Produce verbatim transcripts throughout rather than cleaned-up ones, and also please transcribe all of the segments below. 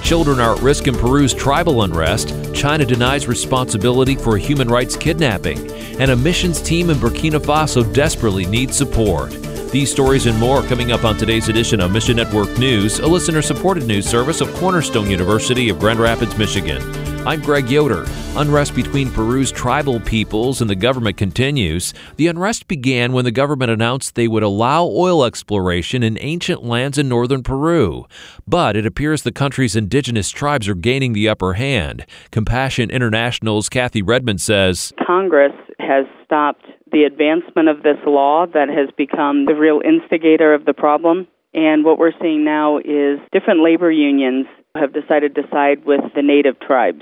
Children are at risk in Peru's tribal unrest. China denies responsibility for a human rights kidnapping. And a missions team in Burkina Faso desperately needs support. These stories and more coming up on today's edition of Mission Network News, a listener-supported news service of Cornerstone University of Grand Rapids, Michigan. I'm Greg Yoder. Unrest between Peru's tribal peoples and the government continues. The unrest began when the government announced they would allow oil exploration in ancient lands in northern Peru. But it appears the country's indigenous tribes are gaining the upper hand. Compassion International's Kathy Redmond says, Congress has stopped the advancement of this law that has become the real instigator of the problem. And what we're seeing now is different labor unions have decided to side with the native tribes.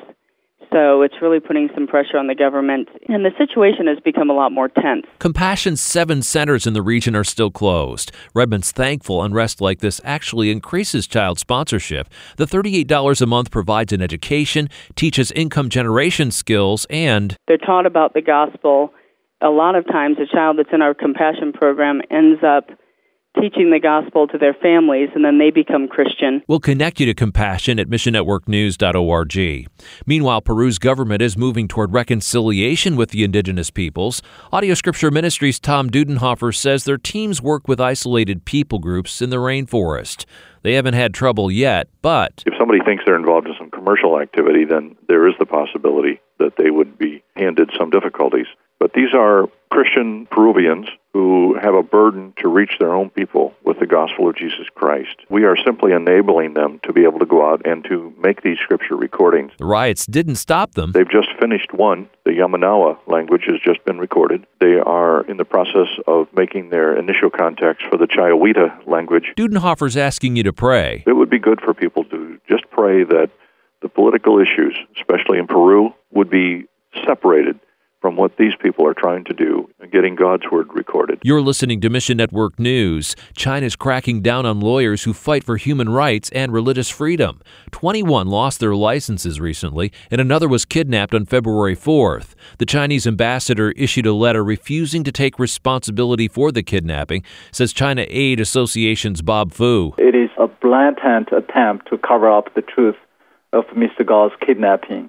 So it's really putting some pressure on the government, and the situation has become a lot more tense. Compassion's seven centers in the region are still closed. Redmond's thankful unrest like this actually increases child sponsorship. The thirty-eight dollars a month provides an education, teaches income generation skills, and they're taught about the gospel. A lot of times a child that's in our Compassion program ends up teaching the gospel to their families, and then they become Christian. We'll connect you to Compassion at mission network news dot org. Meanwhile, Peru's government is moving toward reconciliation with the indigenous peoples. Audio Scripture Ministries' Tom Dudenhofer says their teams work with isolated people groups in the rainforest. They haven't had trouble yet, but if somebody thinks they're involved in some commercial activity, then there is the possibility that they would be handed some difficulties. But these are Christian Peruvians who have a burden to reach their own people with the gospel of Jesus Christ. We are simply enabling them to be able to go out and to make these scripture recordings. The riots didn't stop them. They've just finished one. The Yamanawa language has just been recorded. They are in the process of making their initial contacts for the Chiawita language. Dudenhofer's asking you to pray. It would be good for people to just pray that the political issues, especially in Peru, would be separated from what these people are trying to do and getting God's word recorded. You're listening to Mission Network News. China's cracking down on lawyers who fight for human rights and religious freedom. twenty-one lost their licenses recently, and another was kidnapped on February fourth. The Chinese ambassador issued a letter refusing to take responsibility for the kidnapping, says China Aid Association's Bob Fu. It is a blatant attempt to cover up the truth of Mister Gao's kidnapping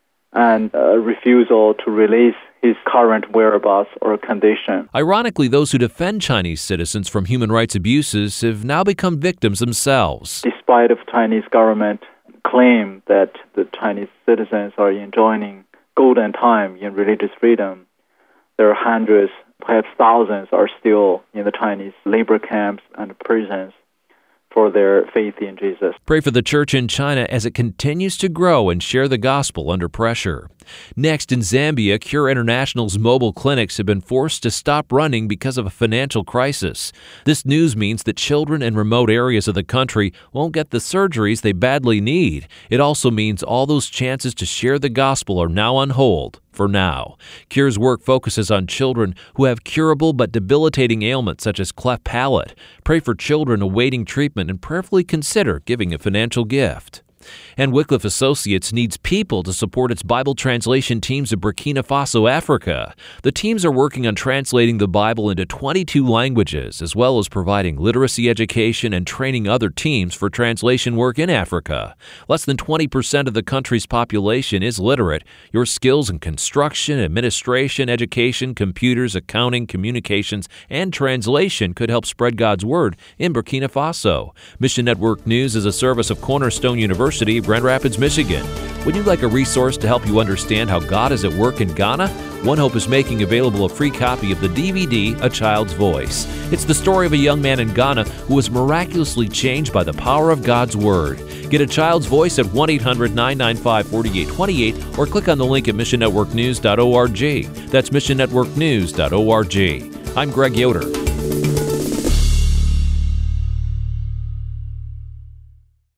and a refusal to release his current whereabouts or condition. Ironically, those who defend Chinese citizens from human rights abuses have now become victims themselves. Despite of Chinese government claim that the Chinese citizens are enjoying golden time in religious freedom, there are hundreds, perhaps thousands, are still in the Chinese labor camps and prisons for their faith in Jesus. Pray for the church in China as it continues to grow and share the gospel under pressure. Next, in Zambia, Cure International's mobile clinics have been forced to stop running because of a financial crisis. This news means that children in remote areas of the country won't get the surgeries they badly need. It also means all those chances to share the gospel are now on hold. For now. Cure's work focuses on children who have curable but debilitating ailments such as cleft palate. Pray for children awaiting treatment and prayerfully consider giving a financial gift. And Wycliffe Associates needs people to support its Bible translation teams in Burkina Faso, Africa. The teams are working on translating the Bible into twenty-two languages, as well as providing literacy education and training other teams for translation work in Africa. Less than twenty percent of the country's population is literate. Your skills in construction, administration, education, computers, accounting, communications, and translation could help spread God's Word in Burkina Faso. Mission Network News is a service of Cornerstone University of Grand Rapids, Michigan. Would you like a resource to help you understand how God is at work in Ghana? One Hope is making available a free copy of the D V D, A Child's Voice. It's the story of a young man in Ghana who was miraculously changed by the power of God's Word. Get A Child's Voice at one eight hundred nine nine five four eight two eight or click on the link at mission network news dot org. That's mission network news dot org. I'm Greg Yoder.